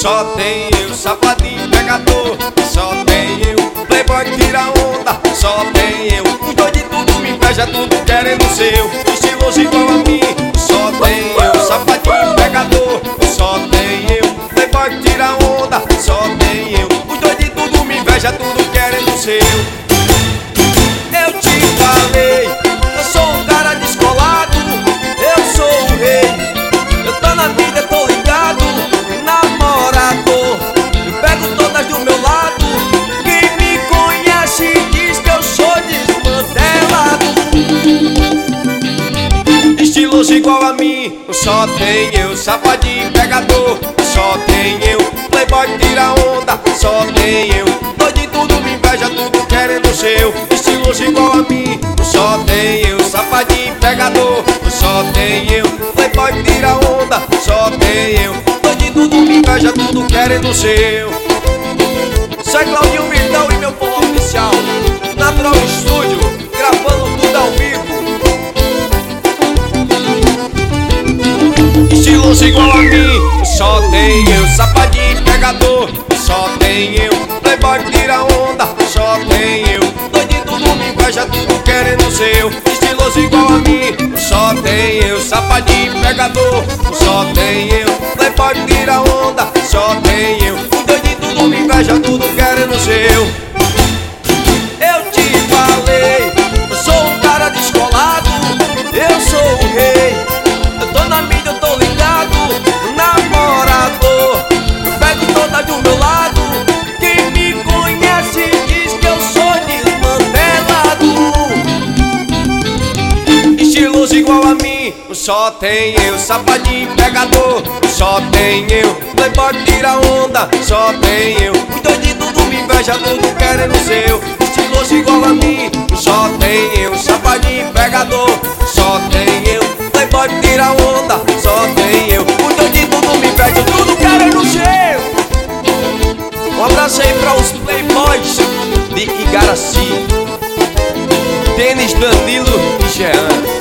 Só tem eu, safadinho pegador. Só tem eu, playboy que tira onda. Só tem eu, os dois de tudo me inveja, tudo querendo seu, estiloso igual a mim. Só tem eu, safadinho pegador. Só tem eu, playboy que tira onda. Só tem eu, os dois de tudo me inveja, tudo querendo seu. Eu te falei, eu sou um cara descolado, eu sou o rei. Eu tô na vida, tô ligado, namorador. Eu pego todas do meu lado. Quem me conhece diz que eu sou desmantelado. Estiloso igual a mim, só tem eu, safadinho pegador. Só tem eu, playboy que tira onda. Só tem eu, dois de tudo me inveja, tudo querendo seu, estiloso igual a mim. Só tem eu, safadinho pegador. Só tem eu, playboy que tira onda. Só tem eu, dois de tudo me inveja, tudo querendo seu. Sou Claudinho Mirtão e meu povo oficial, Natural Estúdio, gravando tudo ao vivo. Estiloso igual a mim, só tem eu, safadinho pegador. Só tem eu, playboy que tira onda. Só tem eu, dois de tudo me inveja, tudo querendo seu, estiloso igual a mim. Só tem eu, safadinho pegador. Só tem eu, playboy que tira onda. Só tem eu, os dois de tudo me inveja, tudo querendo seu. Eu te falei, eu sou um cara descolado, eu sou o rei. Eu tô na mídia, eu tô ligado, namorador. Eu pego todas do meu lado. Quem me conhece diz que eu sou desmantelado. Estiloso igual a mim, só tem eu, safadinho pegador. Só tem eu, playboy que tira onda. Só tem eu, os dois de tudo me inveja, tudo querendo seu, estiloso igual a mim. Só tem eu, safadinho pegador. Só tem eu, playboy que tira onda. Só tem eu, os dois de tudo me inveja, tudo querendo seu. Um abraço aí pra os playboys de Igaraci, Tênis, Danilo e Jean.